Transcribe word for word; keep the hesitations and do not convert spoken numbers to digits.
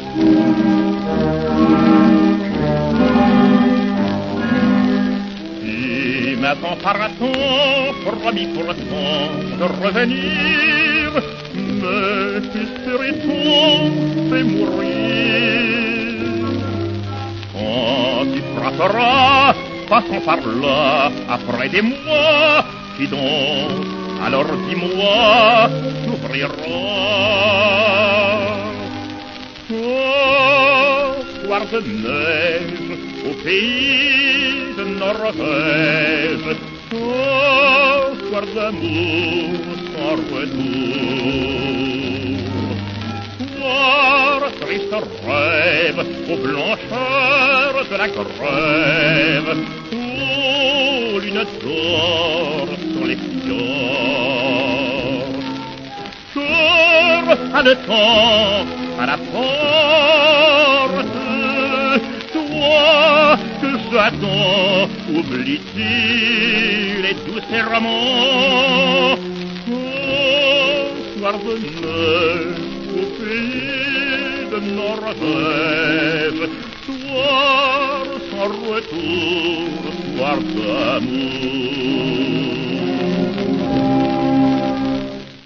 Tu m'attends par temps, promis pourtant de revenir, mais espérait-on fait mourir. Quand tu frapperas, passons par là, après des mois, qui donc, alors dis-moi, t'ouvrira. Oh, soir de neige, au pays de Norvège, oh, soir d'amour sans retour. Soir, triste rêve, aux blancheurs de la grève, oh, lune d'or sur les fjords. Cœur haletant à la porte, toi que j'attends, oublie-tu les doux serments? Oh, soir de neige, au pays de Norvège, soir sans retour, soir d'amour.